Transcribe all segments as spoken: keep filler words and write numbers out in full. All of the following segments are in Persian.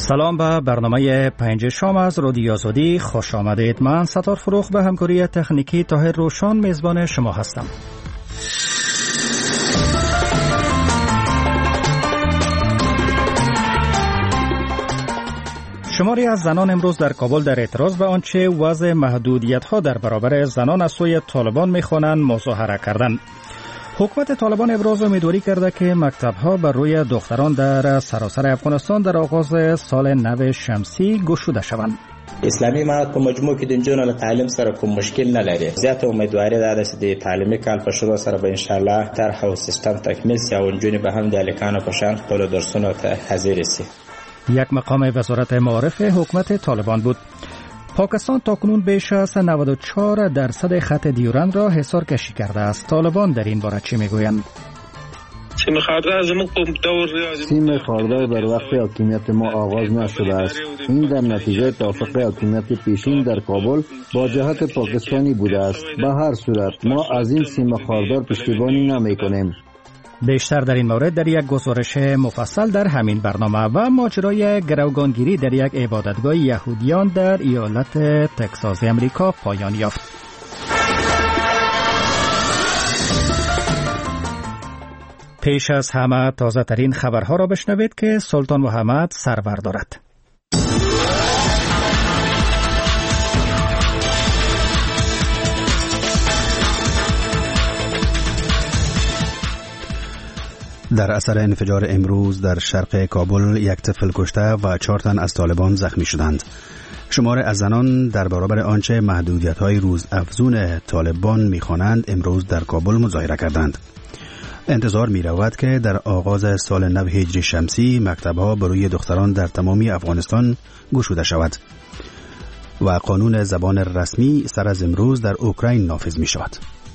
سلام به برنامه پنج شام از رادیو آزادی خوش آمدید. من ستار فروخ به همکاری تکنیکی طاهر روشان میزبان شما هستم. شماری از زنان امروز در کابل در اعتراض به آنچه وضع محدودیت‌ها در برابر زنان از سوی طالبان می‌خوانند مظاهره کردند. حکومت طالبان ابراز امیدواری کرده که مکتب‌ها بر روی دختران در سراسر افغانستان در آغاز سال نو شمسی گشوده شوند. اسلامي امارات په مجموع کې د نجونو له تعلیم سره کوم مشکل نه لري. زیاته امیدواري ده چې د تعلیمي کال په شروع سره به ان شاء الله طرح او سیستم تکمیل شي او نجونې به هم د الکانو په شان خپل درسونو ته حاضر شي. یک مقام وزارت معارف حکومت طالبان بود. پاکستان تاکنون بیش از نود و چهار درصد خط دیورند را حصار کشی کرده است. طالبان در این باره چی میگویند؟ سیم خاردار سیم خاردار در وقت حاکمیت ما آغاز نشده است. این در نتیجه توافق حاکمیت پیشین در کابل با جهت پاکستانی بوده است. به هر صورت ما از این سیم خاردار پشتیبانی نمی کنیم. بیشتر در این مورد در یک گزارش مفصل در همین برنامه. و ماجرای گروگانگیری در یک عبادتگاه یهودیان در ایالت تگزاس امریکا پایان یافت. پیش از همه تازه ترین خبرها را بشنوید که سلطان محمد سرور دارد. در اثر انفجار امروز در شرق کابل یک طفل کشته و چهار تن از طالبان زخمی شدند. شمار از زنان در برابر آنچه محدودیت‌های روز افزون طالبان می‌خوانند امروز در کابل مظاهره کردند. انتظار می‌رود که در آغاز سال نو هجری شمسی مکتب‌ها برای دختران در تمامی افغانستان گشوده شود و قانون زبان رسمی سر از امروز در اوکراین نافذ می‌شود.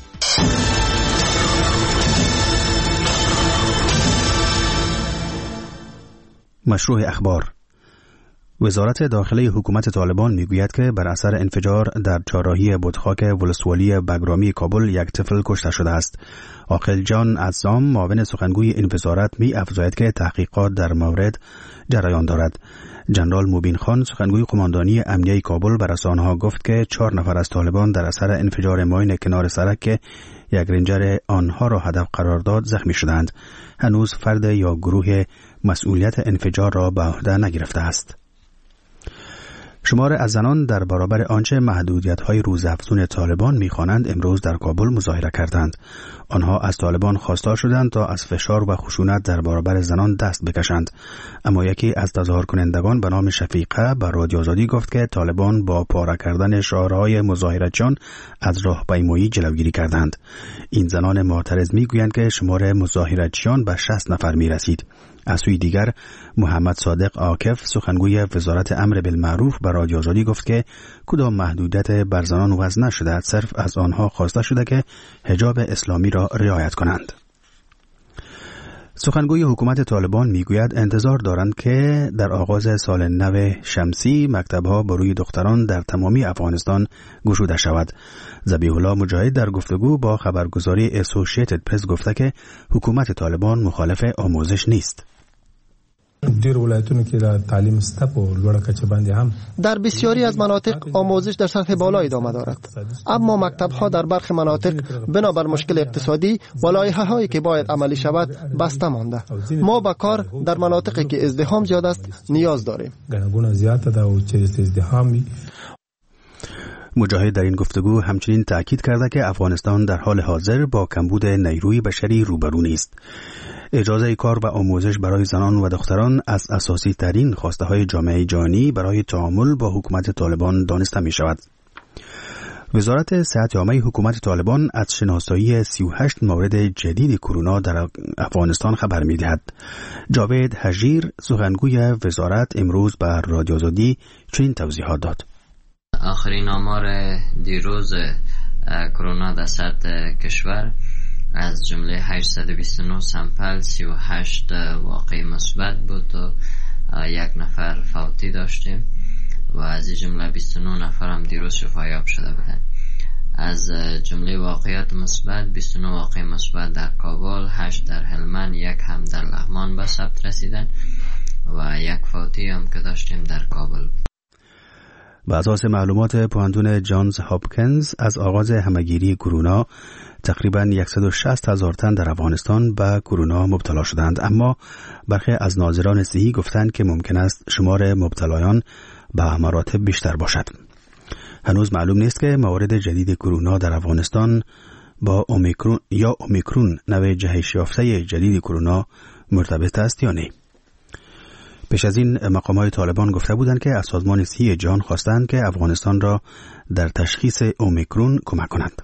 مشروع اخبار. وزارت داخلی حکومت طالبان میگوید که بر اثر انفجار در چهارراهی بتخاک ولسوالی بگرامی کابل یک طفل کشته شده است. عاقل جان عزام معاون سخنگوی این وزارت می افزاید که تحقیقات در مورد جریان دارد. جنرال موبین خان سخنگوی قماندانی امنیه کابل بر رسانه‌ها گفت که چهار نفر از طالبان در اثر انفجار ماین کنار سرک که یک رنجر آنها را هدف قرار داد زخمی شدند. هنوز فرد یا گروه مسئولیت انفجار را به عهده نگرفته است. شمار از زنان در برابر آنچه محدودیت‌های روزافزون طالبان می‌خوانند امروز در کابل مظاهره کردند. آنها از طالبان خواستار شدند تا از فشار و خشونت در برابر زنان دست بکشند. اما یکی از تظاهر کنندگان به نام شفیقه به رادیو آزادی گفت که طالبان با پاره کردن شعارهای مظاهرتچیان از راهپیمایی جلوگیری کردند. این زنان معترض می‌گویند که شمار مظاهرتچیان به شصت نفر می‌رسید. از سوی دیگر محمد صادق عاکف سخنگوی وزارت امر بالمعروف به رادیو آزادی گفت که کدام محدودیت بر زنان وضع نشده، صرف از آنها خواسته شده که حجاب اسلامی را رعایت کنند. سخنگوی حکومت طالبان میگوید انتظار دارند که در آغاز سال نو شمسی مکتب‌ها برای دختران در تمامی افغانستان گشوده شود. ذبیح الله مجاهد در گفتگو با خبرگزاری اسوسییتد پرس گفته که حکومت طالبان مخالف آموزش نیست. ډیر ولایتونو کې د تعلیم سطح په لوړه کچه باندې هم در بسیاری از مناطق آموزش در سطح بالا ادامه دارد، اما مکتب‌ها در برخی مناطق بنابر مشکل اقتصادی و لایحه‌هایی که باید عملی شود بسته مانده. ما به کار در مناطقی که ازدحام زیاد است نیاز داریم. ګڼه زیاته ده او چې ازدحام وي. مجاهد در این گفتگو همچنین تأکید کرده که افغانستان در حال حاضر با کمبود نیروی بشری روبرو نیست. اجازه کار و آموزش برای زنان و دختران از اساسی ترین خواسته های جامعه جهانی برای تعامل با حکومت طالبان دانسته می شود. وزارت صحت عامه حکومت طالبان از شناسایی سی و هشت مورد جدید کرونا در افغانستان خبر می دهد. جاوید حجیر سخنگوی وزارت امروز به رادیو آزادی چنین توضیحات داد. آخرین آمار دیروز کرونا در سطح کشور از جمله هشتصد و بیست و نه سامپل سی و هشت واقع مثبت بود و یک نفر فوتی داشتیم و از این جمله بیست و نه نفر هم دیروز شفایاب شده بودن. از جمله واقعیت مثبت بیست و نه واقع مثبت در کابل، هشت در هلمند، یک هم در لغمان به ثبت رسیدن و یک فوتی هم که داشتیم در کابل. بر اساس معلومات پوهنتون جانز هاپکینز از آغاز همهگیری کرونا تقریباً صد و شصت هزار تن در افغانستان به کرونا مبتلا شدند، اما برخی از ناظران صحی گفتند که ممکن است شمار مبتلایان به مراتب بیشتر باشد. هنوز معلوم نیست که موارد جدید کرونا در افغانستان با اومیکرون یا اومیکرون نوع جهش یافته جدید کرونا مرتبط است یا نه. پیش از این مقام‌های طالبان گفته بودند که از سازمان صحی جهان خواستند که افغانستان را در تشخیص اومیکرون کمک کنند.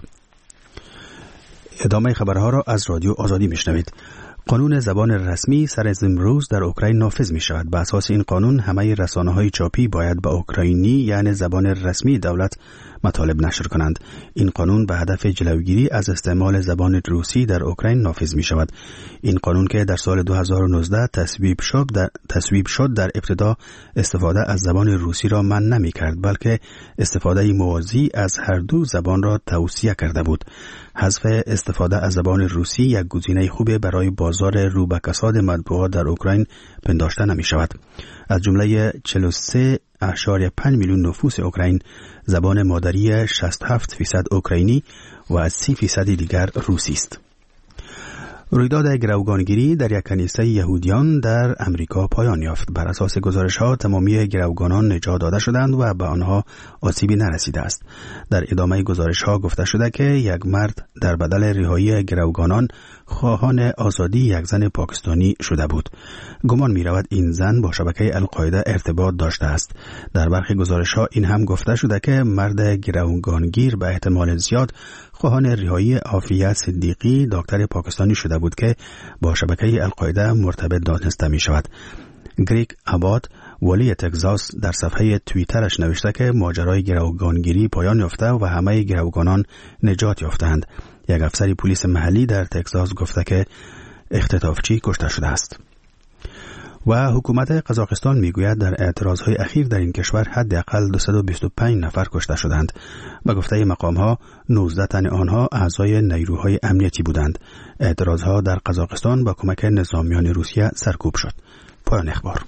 ادامه خبرها را از رادیو آزادی میشنوید. قانون زبان رسمی سر از امروز در اوکراین نافذ می شود. به اساس این قانون همه رسانه‌های چاپی باید به اوکراینی یعنی زبان رسمی دولت مطالب نشر کنند. این قانون به هدف جلوگیری از استعمال زبان روسی در اوکراین نافذ می شود. این قانون که در سال دو هزار و نوزده تصویب شد در تصویب شد در ابتدا استفاده از زبان روسی را منع نمی کرد، بلکه استفاده موازی از هر دو زبان را توصیه کرده بود. حذف استفاده از زبان روسی یک گزینه خوبه برای بازار رو به کساد مطبوعات در اوکراین پنداشته نمی شود. از جمله چهل و سه و پنج میلیون نفوس اوکراین زبان مادری شصت و هفت درصد اوکراینی و از سی درصد دیگر روسی است. رویداد گروگانگیری در یک کنیسه یهودیان در امریکا پایان یافت. بر اساس گزارش‌ها تمامی گروگانان نجات داده شدند و به آنها آسیبی نرسیده است. در ادامه گزارش‌ها گفته شده که یک مرد در بدل رهایی گروگانان خواهان آزادی یک زن پاکستانی شده بود. گمان می‌رود این زن با شبکه القاعده ارتباط داشته است. در برخی گزارش‌ها این هم گفته شده که مرد گروگانگیر به احتمال زیاد خواهان رهایی عافیت صدیقی دکتر پاکستانی شده بود که با شبکه القاعده مرتبط دانسته می شود. گریگ اباد ولی تگزاس در صفحه توییترش نوشته که ماجرای گروگانگیری پایان یافته و همه گروگانان نجات یافتند. یک افسر پلیس محلی در تگزاس گفته که اختطافچی کشته شده است. و حکومت قزاقستان میگوید در اعتراضهای اخیر در این کشور حداقل دویست و بیست و پنج نفر کشته شدند. به گفته مقام‌ها نوزده تن آنها اعضای نیروهای امنیتی بودند. اعتراضها در قزاقستان با کمک نظامیان روسیه سرکوب شد. پایان اخبار.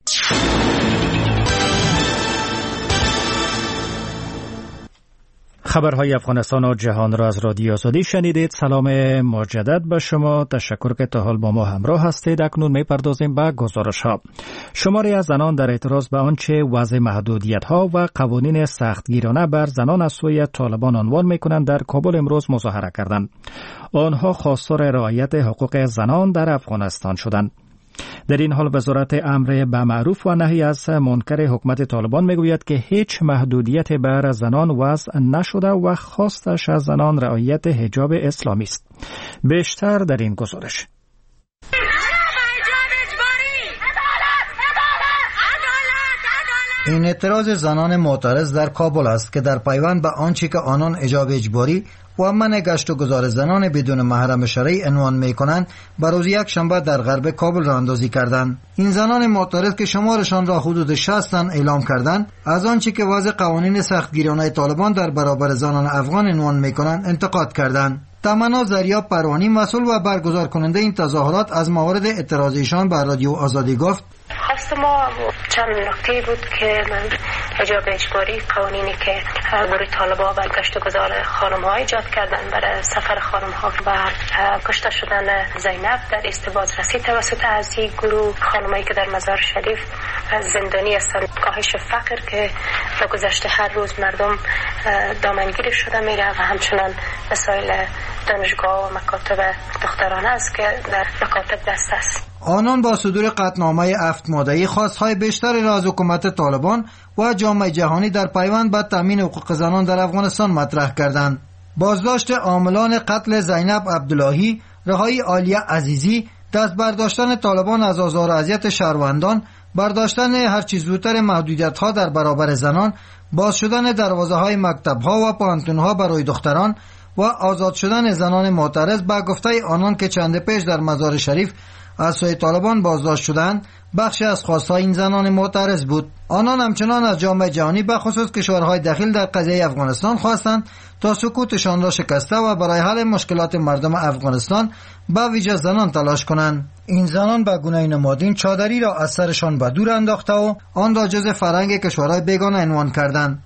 خبرهای افغانستان و جهان را از رادیو آزادی شنیدید. سلام مجدد به شما. تشکر که تا حال با ما همراه هستید. اکنون می‌پردازیم به گزارش‌ها. شماری از زنان در اعتراض به آنچه وضع محدودیت‌ها و قوانین سختگیرانه بر زنان از سوی طالبان عنوان می‌کنند در کابل امروز مظاهره کردند. آنها خواستار رعایت حقوق زنان در افغانستان شدند. در این حال وزارت امر به معروف و نهی از منکر حکومت طالبان میگوید که هیچ محدودیت بر زنان وضع نشده و خواستش از زنان رعایت حجاب اسلامی است. بیشتر در این گزارش. این اعتراض زنان معترض در کابل است که در پیوند به آنچه که آنان حجاب اجباری و منع گشت و گذار زنان بدون محرم شرعی عنوان می‌کنند بر روز یک شنبه در غرب کابل راه اندازی کردند. این زنان معترض که شمارشان را حدود شصت تن اعلام کردند از آنچه که وضع قوانین سختگیرانه طالبان در برابر زنان افغان عنوان می‌کنند انتقاد کردند. تمنا زریا پروانی مسئول و برگزار کننده این تظاهرات از موارد اعتراض ایشان بر رادیو آزادی گفت: خواست ما چند نکته بود که من حجاب اجباری، قوانینی که گروه طالبان و گشت و گذار خانم‌ها ایجاد کردن برای سفر خانم‌ها و کشته شدن زینب در استباز رسید توسط از این گروه خانمایی که در مزار شریف زندانی هستند، کاهش فقر که به گذشت هر روز مردم دامنگیر شده میره و همچنان مسائل دانشگاه و مکاتب دخترانه است که در مکاتب دست است. آنان با صدور قطعنامه هفت ماده‌ای خواست‌های بیشتری را از حکومت طالبان و جامعه جهانی در پیوند به تامین حقوق زنان در افغانستان مطرح کردند. بازداشت عاملان قتل زینب عبداللهی، رهایی عالیه عزیزی، دست برداشتن طالبان از آزار و اذیت شهروندان، برداشتن هر چیز زودتر محدودیت‌ها در برابر زنان، باز شدن دروازه‌های مکتب‌ها و پانتون‌ها برای دختران و آزاد شدن زنان معترض به گفته آنان که چند پیش در مزار شریف از سوی طالبان بازداشت شدند، بخشی از خواستهای این زنان معترض بود. آنان همچنان از جامعه جهانی به خصوص کشورهای دخیل در قضیه افغانستان خواستند تا سکوتشان را شکسته و برای حل مشکلات مردم افغانستان به ویژه زنان تلاش کنند. این زنان به گونه نمادین چادری را از سرشان به دور انداخته و آن را جز فرهنگ کشورهای بیگانه عنوان کردند.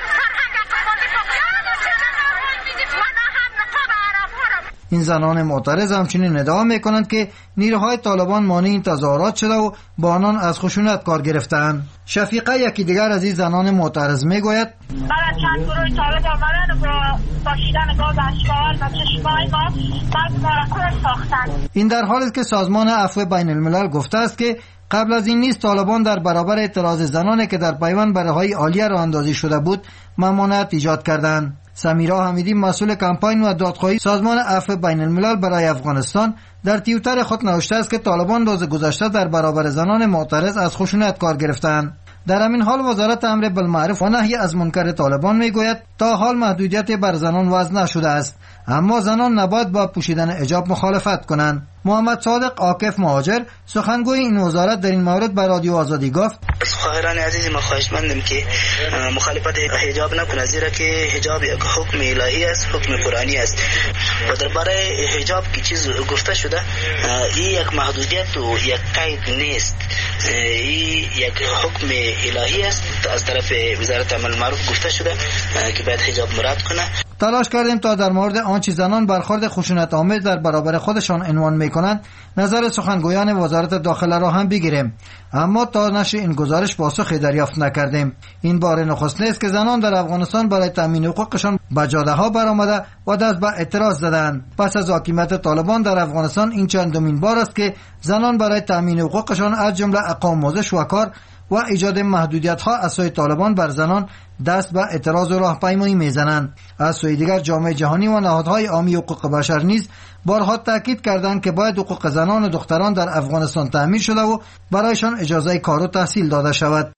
این زنان معترض همچنین ادعا میکنند که نیروهای طالبان مانع این تظاهرات شده و با آنان از خشونت کار گرفتند. شفیقه یکی دیگر از این زنان معترض میگوید بعد چند گروه طالب آمدن و با پاشیدن گاز اشکال و چشمای ما بعد ما را کور ساختند. این در حالی است که سازمان عفو بین الملل گفته است که قبل از این نیز طالبان در برابر اعتراض زنانی که در پیوند به رهایی عالیه راه اندازی شده بود ممانعت ایجاد کردند. سمیرا حمیدی مسئول کمپاین و دادخواهی سازمان عفو بین الملل برای افغانستان در توییتر خود نوشته است که طالبان روز گذشته در برابر زنان معترض از خشونت کار گرفتند. در همین حال وزارت امر بالمعروف و نهی از منکر طالبان میگوید تا حال محدودیت بر زنان وضع نشده است، اما زنان نباید با پوشیدن حجاب مخالفت کنند. محمد صادق عاکف مهاجر سخنگوی این وزارت در این مورد به رادیو آزادی گفت خواهران عزیز ما خواهشمندم که مخالفت حجاب نکنند، زیرا که حجاب یک حکم الهی است، حکم قرآنی است و درباره حجاب کی چیز گفته شده این یک محدودیت و یک قید نیست، این یک حکم الهی است از طرف وزارت امر بالمعروف گفته شده که باید حجاب مراعات کنه. تلاش کردیم تا در مورد آنچه زنان برخورد خشونت آمیز در برابر خودشان عنوان میکنند نظر سخنگویان وزارت داخله را هم بگیریم، اما تا نشر این گزارش پاسخی دریافت نکردیم. این بار نخست نیست که زنان در افغانستان برای تامین حقوقشان به جاده ها برآمده و دست به اعتراض زدند. پس از حاکمیت طالبان در افغانستان این چندمین بار است که زنان برای تامین حقوقشان از جمله اقامت آموزش و کار و ایجاد محدودیت ها از سوی طالبان بر زنان دست به اعتراض و راهپیمایی میزنند. از سوی دیگر جامعه جهانی و نهادهای عامی حقوق بشر نیز بارها تاکید کردند که باید حقوق زنان و دختران در افغانستان تأمین شده و برایشان اجازه کار و تحصیل داده شود.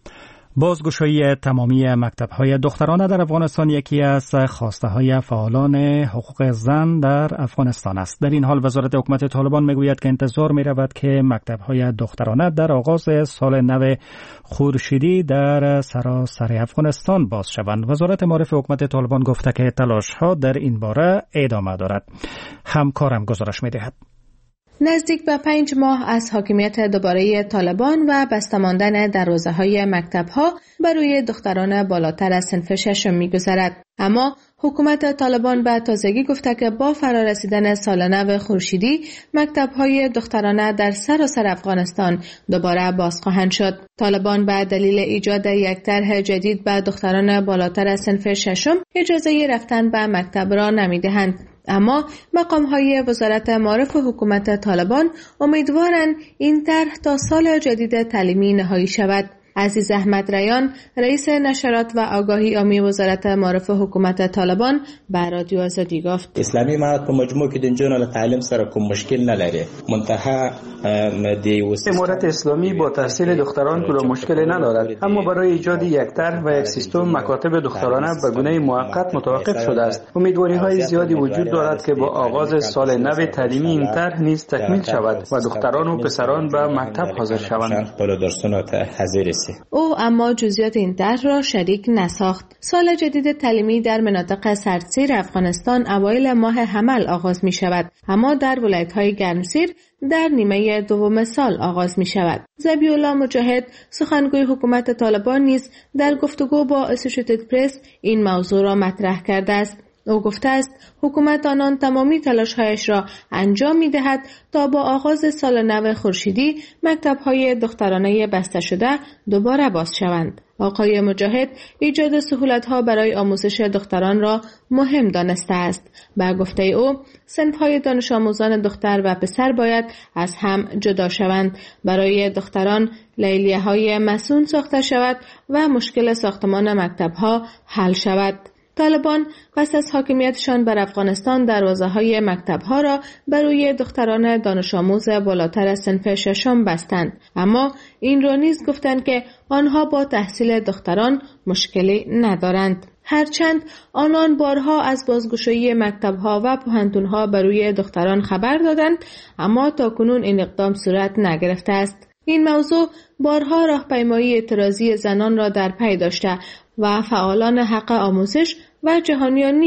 بازگشایی تمامی مکتب‌های دخترانه در افغانستان یکی از خواسته‌های فعالان حقوق زن در افغانستان است. در این حال وزارت حکومت طالبان میگوید که انتظار می‌رود که مکتب‌های دخترانه در آغاز سال نو خورشیدی در سراسر افغانستان باز شوند. وزارت معارف حکومت طالبان گفته که تلاش‌ها در این باره ادامه دارد. همکارم گزارش می‌دهد. نزدیک به پنج ماه از حاکمیت دوباره طالبان و بسته ماندن دروازه‌های مکتب‌ها برای دختران بالاتر از صنف ششم می‌گذرد. اما حکومت طالبان به تازگی گفته که با فرارسیدن سال نو خورشیدی مکتب‌های دخترانه در سراسر افغانستان دوباره باز خواهند شد. طالبان به دلیل ایجاد یک طرح جدید به دختران بالاتر از صنف ششم اجازه رفتن به مکتب را نمی‌دهند. اما مقام‌های وزارت معارف حکومت طالبان امیدوارند این طرح تا سال جدید تعلیمی نهایی شود. عزیز احمد ریان رئیس نشرات و آگاهی عامی وزارت معارف حکومت طالبان به رادیو آزادی گفت اسلامی امارت په مجموع کې د نجونو له تعلیم سره کوم مشکل نه لري. منتها د امارت اسلامی با تحصیل دختران کوم مشکلی ندارد، اما برای ایجاد یک طرح و یک سیستم مکاتب دخترانه به گونه موقت متوقف شده است. امیدواری‌های زیادی وجود دارد که با آغاز سال نو تعلیمی این طرح نیز تکمیل شود و دختران و پسران به مکتب حاضر شوند. او اما جزئیات این طرح را شریک نساخت. سال جدید تعلیمی در مناطق سردسیر افغانستان اوایل ماه حمل آغاز می شود، اما در ولایت‌های گرمسیر در نیمه دوم سال آغاز می شود. ذبیح الله مجاهد سخنگوی حکومت طالبان نیز در گفتگو با اسوسییتد پرس این موضوع را مطرح کرده است. او گفته است حکومت آنان تمامی تلاش‌هایش را انجام می‌دهد تا با آغاز سال نو خورشیدی مکتب‌های دخترانه بسته شده دوباره باز شوند. آقای مجاهد ایجاد سهولت‌ها برای آموزش دختران را مهم دانسته است. به گفته او صنف‌های دانش آموزان دختر و پسر باید از هم جدا شوند. برای دختران لیلیه‌های مسون ساخته شود و مشکل ساختمان مکتب‌ها حل شود. طالبان پس از حاکمیتشان بر افغانستان دروازه‌های مکتب‌ها را برای دختران دانش آموز بالاتر از صنف ششم بستند، اما این را نیز گفتند که آنها با تحصیل دختران مشکلی ندارند. هرچند آنان بارها از بازگشایی مکتب‌ها و پوهنتون‌ها برای دختران خبر دادند، اما تاکنون این اقدام صورت نگرفته است. این موضوع بارها راهپیمایی اعتراضی زنان را در پی داشته و فعالان حق آموزش و جهانیان نیز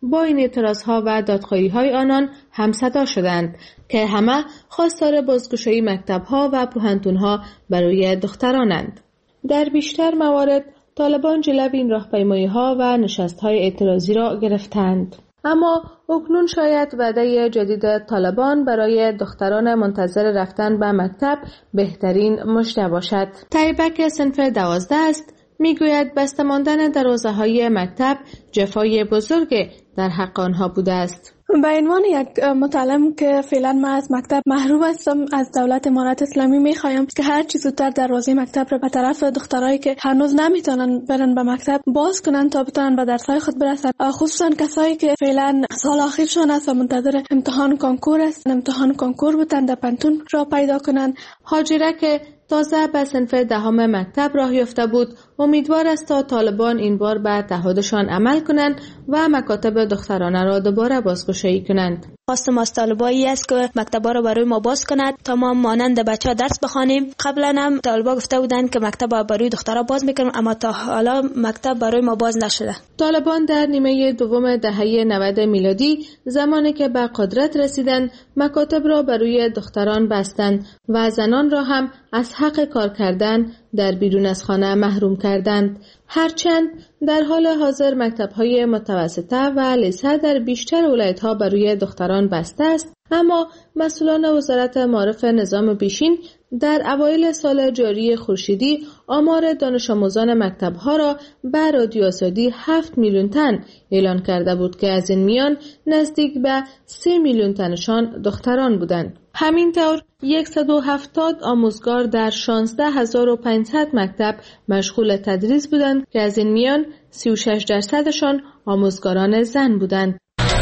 با این اعتراضها و دادخواهی‌های آنان همصدا شدند که همه خواستار بازگشایی مکتب‌ها و پوهنتون‌ها برای دخترانند. در بیشتر موارد طالبان جلوی این راهپیمایی‌ها و نشست‌های اعتراضی را گرفتند. اما اکنون شاید وعده جدید طالبان برای دختران منتظر رفتن به مکتب بهترین مژده باشد. طیبک صنف دوازده است میگوید بسته ماندن دروازه‌های مکتب جفای بزرگ در حق آنها بوده است. به عنوان یک متعلم که فعلا من از مکتب محروم هستم، از دولت امارت اسلامی میخوایم که هر چی زودتر دروازه مکتب را به طرف دخترایی که هنوز نمیتونن برن به مکتب باز کنن تا بتونن به درس‌های خود برسن، خصوصا کسایی که فعلا سال آخرشون است و منتظر امتحان کنکور است، امتحان کنکور بتن در پنتون را پیدا کنن. هاجره که تازه به صنف دهم مکتب راه یافته بود، امیدوار است تا طالبان این بار به تعهدشان عمل کنند و مکاتب دخترانه را دوباره بازگشایی کنند. خواستم از طالبایی است که مکتبا را برای ما باز کند تا ما مانند بچه‌ها درس بخوانیم. قبلا هم طالبا گفته بودند که مکتب برای دخترها باز میکنیم، اما تا حالا مکتب برای ما باز نشده. طالبان در نیمه دوم دهه نود میلادی زمانی که به قدرت رسیدند، مکاتب را برای دختران بستند و زنان را هم از حق کار کردن در بیرون از خانه محروم کردند. هرچند در حال حاضر مکتب‌های متوسطه و لیسه در بیشتر ولایت‌ها برای دختران بسته است، اما مسئولان وزارت معارف نظام پیشین در اوایل سال جاری خورشیدی آمار دانش آموزان مکتب‌ها را به رادیو آزادی هفت میلیون تن اعلان کرده بود که از این میان نزدیک به سه میلیون تنشان دختران بودند. همینطور صد و هفتاد آموزگار در شانزده هزار و پانصد مکتب مشغول تدریس بودند که از این میان سی و شش درصدشان آموزگاران زن بودند.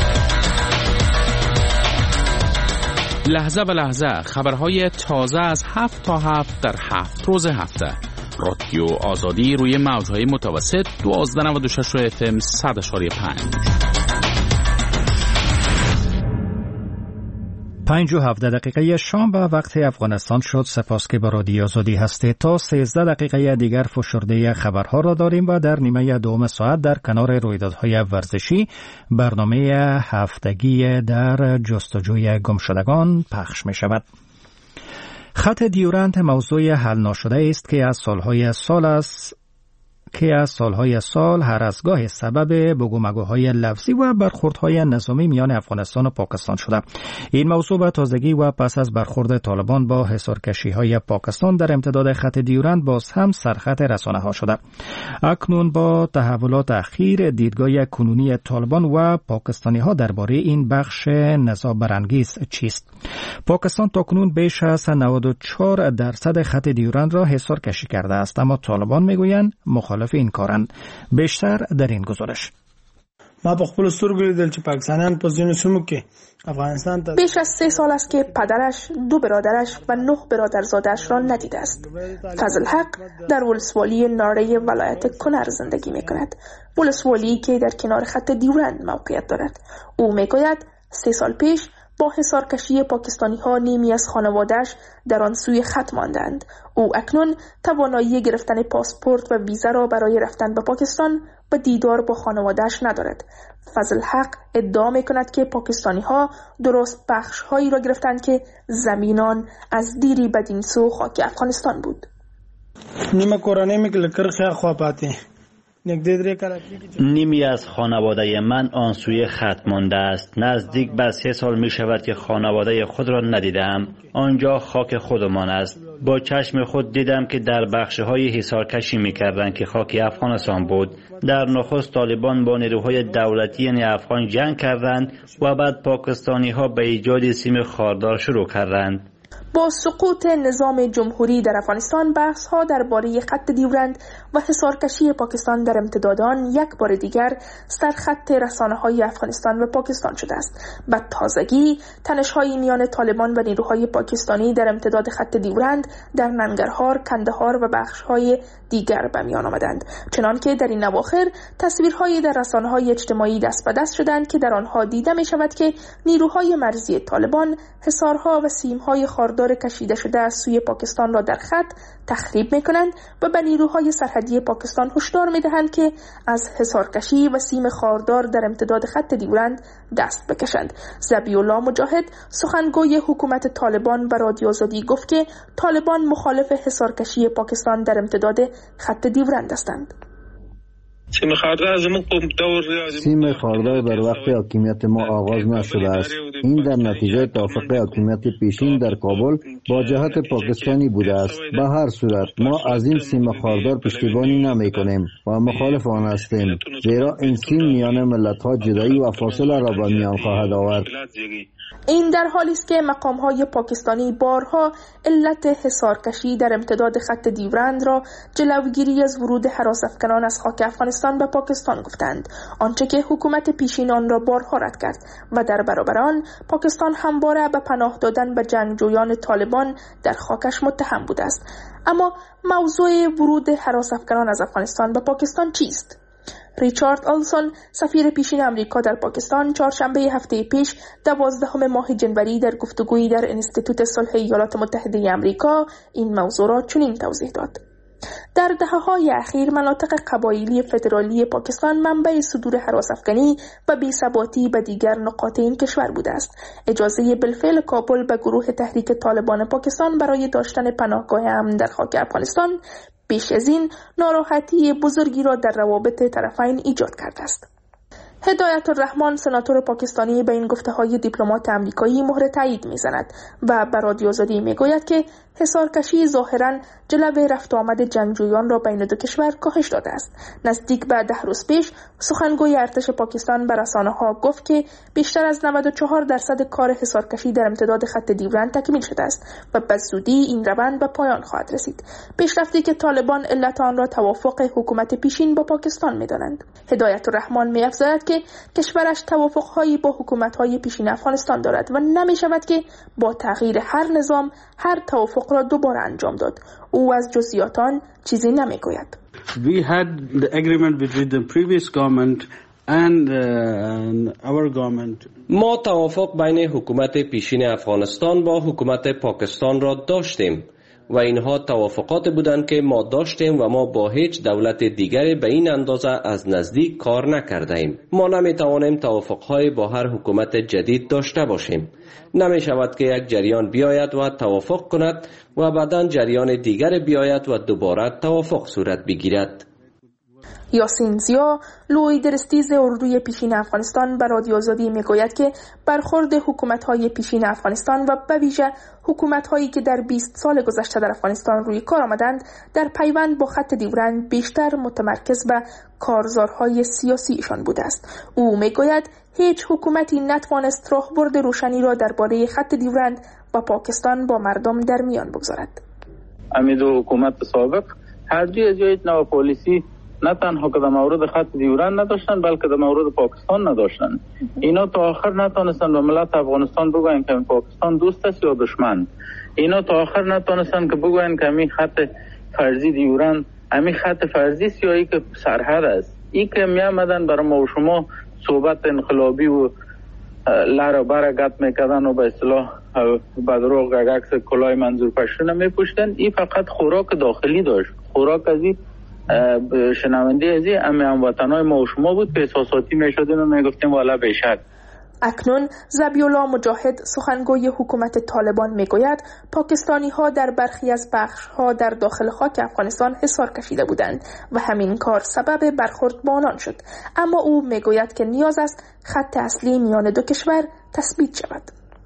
لحظه به لحظه خبرهای تازه از هفت تا هفت در هفت روز هفته. رادیو آزادی روی موجهای متوسط دوازده نود و شش اف ام صد اشاری پنج. پنج و هفده دقیقه شام به وقت افغانستان شد. سپاس که با رادیو آزادی هستید. تا سیزده دقیقه دیگر فشرده خبرها را داریم و در نیمه دوم ساعت در کنار رویدادهای ورزشی برنامه هفتگی در جستجوی گمشدگان پخش می شود. خط دیورند موضوع حل ناشده است که از سالهای سال است که از سالهای سال هر از گاه سبب بگومگوهای لفظی و برخوردهای نظامی میان افغانستان و پاکستان شده. این موضوع به تازگی و پس از برخورد طالبان با حصارکشی‌های پاکستان در امتداد خط دیورند باز هم سرخط رسانه‌ها شده. اکنون با تحولات اخیر دیدگاه کنونی طالبان و پاکستانی‌ها درباره این بخش نزاع برانگیز چیست؟ پاکستان تاکنون بیش از نود و چهار درصد خط دیورند را حصارکشی کرده است، اما طالبان میگویند مخالف این کارند. بیشتر در این گزارش. ما په خپل سترګو لیدل چې پاکستانیان په ځینو سیمو کې افغانستان ته بیش از سه سال است که پدرش، دو برادرش و نه برادرزاده‌اش را ندیده است. فضل حق در ولسوالی ناره ولایت کنر زندگی می‌کند. ولسوالی که در کنار خط دیورند موقعیت دارد. او می‌گوید سه سال پیش با حصارکشی پاکستانی‌ها نیمی از خانواده‌اش در آن سوی خط ماندند. او اکنون توانایی گرفتن پاسپورت و ویزا را برای رفتن به پاکستان و دیدار با خانواده‌اش ندارد. فضل حق ادعا می‌کند که پاکستانی‌ها درست بخش‌هایی را گرفتند که زمینان از دیری بدین سو خاک افغانستان بود. نیمه کورانه میگل کرخه خواپاتی نیمی از خانواده من آن سوی خط مانده است. نزدیک به سه سال می شود که خانواده خود را ندیدم. آنجا خاک خودمان است. با چشم خود دیدم که در بخش‌های حصارکشی می‌کردند که خاک افغانستان بود. در نخست طالبان با نیروهای دولتی یعنی افغان جنگ کردند و بعد پاکستانی‌ها به ایجاد سیم خاردار شروع کردند. با سقوط نظام جمهوری در افغانستان بحث‌ها درباره خط دیورند و حصارکشی پاکستان در امتداد آن یک بار دیگر سرخط رسانه‌های افغانستان و پاکستان شده است. به تازگی تنش‌های میان طالبان و نیروهای پاکستانی در امتداد خط دیورند در ننگرهار، کندهار و بخش‌های دیگر به میان آمدند. چنانکه در این اواخر تصویرهایی در رسانه‌های اجتماعی دست به دست شدند که در آنها دیده می‌شود که نیروهای مرزی طالبان حصارها و سیم‌های خاردار خاردار کشیده شده از سوی پاکستان را در خط تخریب میکنند و به نیروهای سرحدی پاکستان هشدار میدهند که از حصارکشی و سیم خاردار در امتداد خط دیورند دست بکشند. ذبیح الله مجاهد سخنگوی حکومت طالبان به رادیو آزادی گفت که طالبان مخالف حصارکشی پاکستان در امتداد خط دیورند هستند. سیم خاردار سیم خاردار در وقت حاکمیت ما آغاز نشده است. این در نتیجه توافق حاکمیت پیشین در کابل با جهت پاکستانی بوده است. به هر صورت ما از این سیم خاردار پشتیبانی نمی کنیم و مخالف آن هستیم، زیرا این سیم میان ملت ها جدایی و فاصله را به میان خواهد آورد. این در حالی است که مقام‌های پاکستانی بارها علت حصارکشی در امتداد خط دیورند را جلوگیری از ورود هراس‌افکنان از خاک افغانستان به پاکستان گفتند، آنچه که حکومت پیشین آن را بارها رد کرد و در برابر آن پاکستان همواره به پناه دادن به جنگجویان طالبان در خاکش متهم بوده است. اما موضوع ورود هراس‌افکنان از افغانستان به پاکستان چیست؟ ریچارد آلسون سفیر پیشین امریکا در پاکستان چهارشنبه هفته پیش دوازدهم ماه جنوری در گفتگویی در انستیتوت صلح ایالات متحده امریکا این موضوع را چنین توضیح داد: در دهه‌های اخیر مناطق قبایلی فدرالی پاکستان منبع صدور هراس‌افکنی و بی‌ثباتی به دیگر نقاط این کشور بوده است. اجازه بالفعل کابل به گروه تحریک طالبان پاکستان برای داشتن پناهگاه امن در خاک افغانستان بیش از این ناراحتی بزرگی را در روابط طرفین ایجاد کرده است. هدایت الرحمان سناتور پاکستانی به این گفته‌های دیپلمات آمریکایی مهر تایید می‌زند و به رادیو آزادی می‌گوید که حصارکشی ظاهراً جلوه رفت آمد جنگجویان را بین دو کشور کاهش داده است. نزدیک به ده روز پیش سخنگوی ارتش پاکستان به رسانه‌ها گفت که بیشتر از نود و چهار درصد کار حصارکشی در امتداد خط دیورند تکمیل شده است و به زودی این روند به پایان خواهد رسید. پیشرفتی که طالبان علت آن را توافق حکومت پیشین با پاکستان می‌دانند. هدایت الرحمان می‌افزاید که کشورش توافق‌هایی با حکومت‌های پیشین افغانستان دارد و نمی‌شود که با تغییر هر نظام هر توافق را دوباره انجام داد. او از جزئیات آن چیزی نمی‌گوید. We had the agreement between the previous government and uh, our government. ما توافق بین حکومت پیشین افغانستان با حکومت پاکستان را داشتیم و اینها توافقات بودند که ما داشتیم و ما با هیچ دولت دیگری به این اندازه از نزدیک کار نکرده ایم. ما نمی توانیم توافقهای با هر حکومت جدید داشته باشیم. نمی شود که یک جریان بیاید و توافق کند و بعداً جریان دیگر بیاید و دوباره توافق صورت بگیرد. یاسین زیا لوی درستیز اردوی پیشین افغانستان به رادیو آزادی میگوید که برخورد حکومت‌های پیشین افغانستان و به ویژه حکومت‌هایی که در بیست سال گذشته در افغانستان روی کار آمدند در پیوند با خط دیورند بیشتر متمرکز به کارزارهای سیاسیشان بوده است. او میگوید هیچ حکومتی نتوانست راهبرد روشنی را درباره خط دیورند و پاکستان با مردم در میان بگذارد. امید و حکومت سابق هر دوی از یک نوع پالیسی نه تنها که در مورد خط دیورند نداشتن بلکه در مورد پاکستان نداشتن. اینا تا آخر نتونستن به ملت افغانستان بگوین که پاکستان دوست است یا دشمن. اینا تا آخر نتونستن که بگوین که همین خط فرضی دیورند همین خط فرضی سیاهی که سرحد است. این که می آمدن برای ما و شما صحبت انقلابی و لر و بر گت میکردن و به اصطلاح بدروغ عکس کلاه منظور پشتون میپوشتن. این فقط خوراک داخلی داشت. خوراک از این شنونده از این امی هموطنای ما و شما بود که احساساتی میشدیم و میگفتیم والا بیشک. اکنون ذبیح الله مجاهد سخنگوی حکومت طالبان میگوید پاکستانی ها در برخی از بخش ها در داخل خاک افغانستان حصار کشیده بودند و همین کار سبب برخورد با آنان شد، اما او میگوید که نیاز است خط اصلی میان دو کشور تثبیت شود.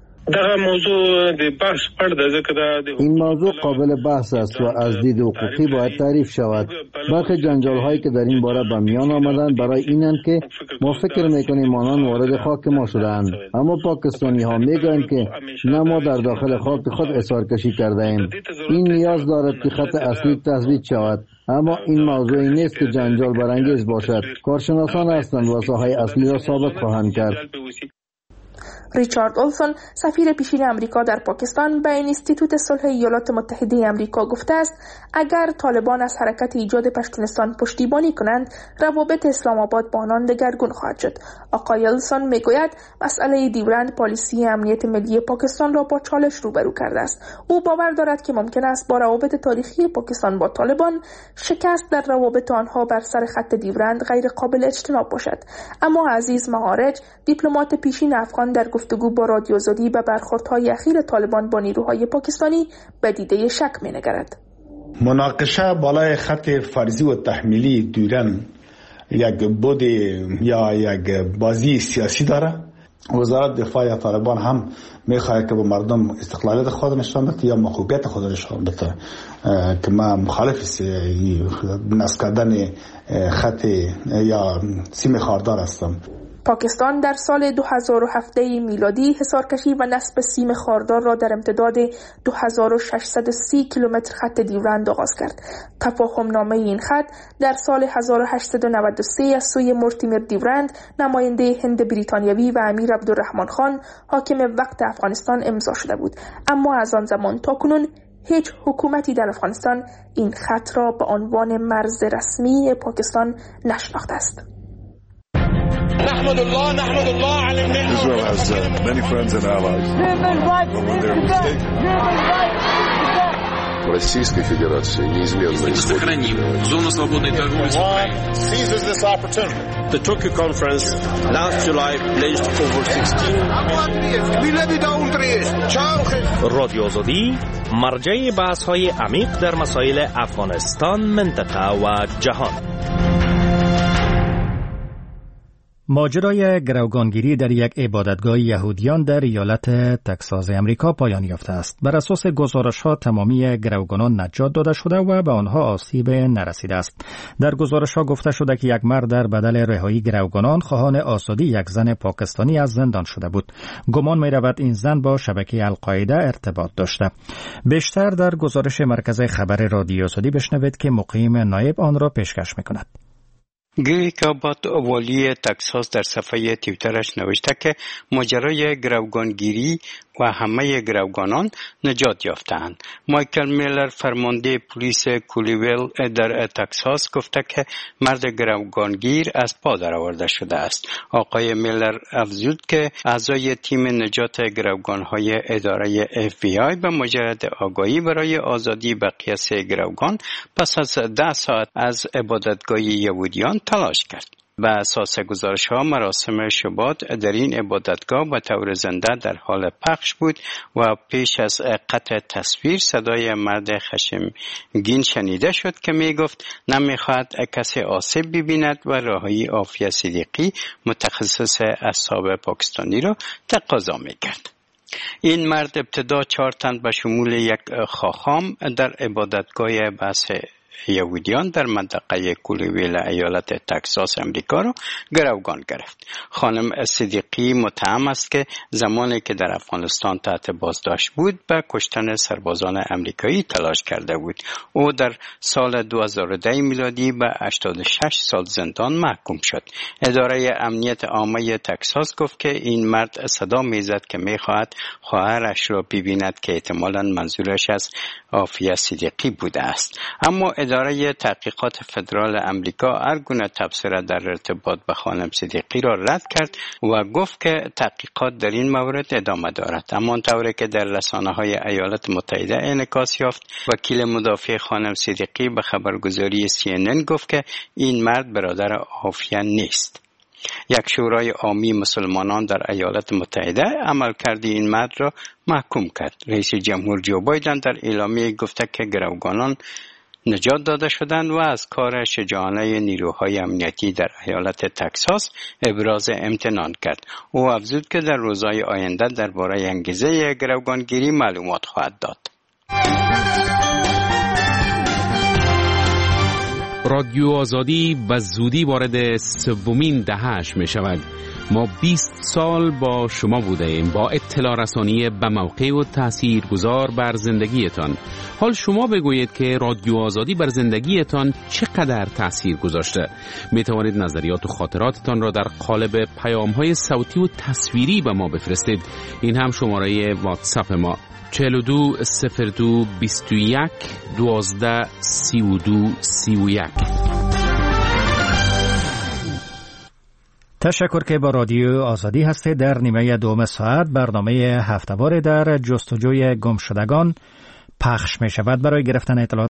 این موضوع قابل بحث است و از دید حقوقی باید تعریف شود. برخی جنجال هایی که در این باره به میان آمدند برای اینند که ما فکر میکنیم آنان وارد خاک ما شدند، اما پاکستانی ها میگویند که نه ما در داخل خاک خود احصار کشی کرده ایم. این نیاز دارد که خط اصلی تثبیت شود، اما این موضوعی نیست که جنجال برانگیز باشد. کارشناسان هستند و ساحه اصلی را ثابت خواهند کرد. ریچارد اولسون سفیر پیشین امریکا در پاکستان به اینستیتوت صلح ایالات متحده امریکا گفته است اگر طالبان از حرکت ایجاد پشتونستان پشتیبانی کنند روابط اسلام آباد با آنان دگرگون خواهد شد. آقای اولسون میگوید مسئله دیورند پالیسی امنیت ملی پاکستان را با چالش روبرو کرده است. او باور دارد که ممکن است با روابط تاریخی پاکستان با طالبان شکست در روابط آنها بر سر خط دیورند غیر قابل اجتناب باشد. اما عزیز معارج دیپلمات پیشین افغان در گفتگو با رادیو آزادی به برخوردهای اخیر طالبان با نیروهای پاکستانی به دیده شک می‌نگرد. مناقشه بالای خط فرضی و تحمیلی دیورند یک بود یا یک بازی سیاسی داره. وزارت دفاع طالبان هم میخواهد که به مردم استقلالیت خود نشان بده یا محبوبیت خود نشان بده که ما مخالف نصب کردن خط یا سیم خاردار هستم. پاکستان در سال دو هزار و هفت میلادی حصارکشی و نصب سیم خاردار را در امتداد دو هزار و ششصد و سی کیلومتر خط دیورند آغاز کرد. تفاهم نامه این خط در سال هزار و هشتصد و نود و سه از سوی مورتیمر دیورند نماینده هند بریتانیوی و امیر عبدالرحمن خان حاکم وقت افغانستان امضا شده بود. اما از آن زمان تا کنون هیچ حکومتی در افغانستان این خط را به عنوان مرز رسمی پاکستان نشناخته است. نحمد الله نحمد الله على النعمة. Israel has uh, many friends and allies. Российской Федерации неизменно сохраним зону свободной торговли с Украиной. Seizes this opportunity. The Tokyo conference last July pledged over sixteen. رادیو آزادی مرجع بحث‌های عمیق در مسائل افغانستان، منطقه و جهان. ماجرای گروگانگیری در یک عبادتگاه یهودیان در ایالت تگزاس امریکا پایان یافته است. بر اساس گزارش‌ها تمامی گروگانان نجات داده شده و به آنها آسیب نرسیده است. در گزارش‌ها گفته شده که یک مرد در بدل رهایی گروگانان خواهان آزادی یک زن پاکستانی از زندان شده بود. گمان می‌رود این زن با شبکه القاعده ارتباط داشته. بیشتر در گزارش مرکز خبر رادیو آزادی بشنوید که مقیم نایب آن را پیشکش می‌کند. گریک آباد والی تگزاس در صفحه توییترش نوشته که ماجرای گروگانگیری و همه گروگانان نجات یافتند. مایکل میلر فرمانده پلیس کولیویل در تگزاس گفته که مرد گروگانگیر از پا درآورده شده است. آقای میلر افزود که اعضای تیم نجات گروگانهای اداره اف بی آی به مجرد آگاهی برای آزادی بقیه سه گروگان پس از ده ساعت از عبادتگاه یهودیان تلاش کرد. به اساس گزارش ها مراسم شبات در این عبادتگاه به طور زنده در حال پخش بود و پیش از قطع تصویر صدای مرد خشمگین شنیده شد که می گفت نمیخواهد کسی آسیب ببیند و رهایی عافیه صدیقی متخصص اعصاب پاکستانی را تقاضا می کرد. این مرد ابتدا چهار تن به شمول یک خاخام در عبادتگاه بحث یهودیان در منطقه کولیویل ایالت تگزاس امریکا را گروگان گرفت. خانم صدیقی متهم است که زمانی که در افغانستان تحت بازداشت بود به کشتن سربازان امریکایی تلاش کرده بود. او در سال دو هزار و ده میلادی به هشتاد و شش سال زندان محکوم شد. اداره امنیت عامه تگزاس گفت که این مرد صدا میزد که میخواهد خواهرش را ببیند که احتمالاً منظورش از عافیه صدیقی بوده است. اما اداره تحقیقات فدرال امریکا هر گونه تبصره در ارتباط به خانم صدیقی را رد کرد و گفت که تحقیقات در این مورد ادامه دارد. همانطوری که در رسانه‌های ایالات متحده انعکاس یافت، وکیل مدافع خانم صدیقی به خبرگزاری سی ان ان گفت که این مرد برادر عافیه نیست. یک شورای عامی مسلمانان در ایالات متحده عملکرد این مرد را محکوم کرد. رئیس جمهور جو بایدن در اعلامیه گفته که گروگانان نجات داده شدند و از کار شجاعانه نیروهای امنیتی در ایالت تگزاس ابراز امتنان کرد. او افزود که در روزهای آینده درباره انگیزه گروگانگیری معلومات خواهد داد. رادیو آزادی به زودی وارد سومین دهه‌اش می شود. ما بیست سال با شما بوده ایم، با اطلاع رسانی به موقع و تاثیرگذار بر زندگیتان. حال شما بگویید که رادیو آزادی بر زندگیتان چقدر تاثیر گذاشته. می توانید نظریات و خاطراتتان را در قالب پیام‌های صوتی و تصویری به ما بفرستید. این هم شماره واتساپ ما چهل و دو صفر دو بیست و یک دوازده سی و دو سی و یک. تشکر که با رادیو آزادی هستید. در نیمه دوم ساعت برنامه هفته‌وار در جستجوی گمشدگان پخش می شود. برای گرفتن اطلاعات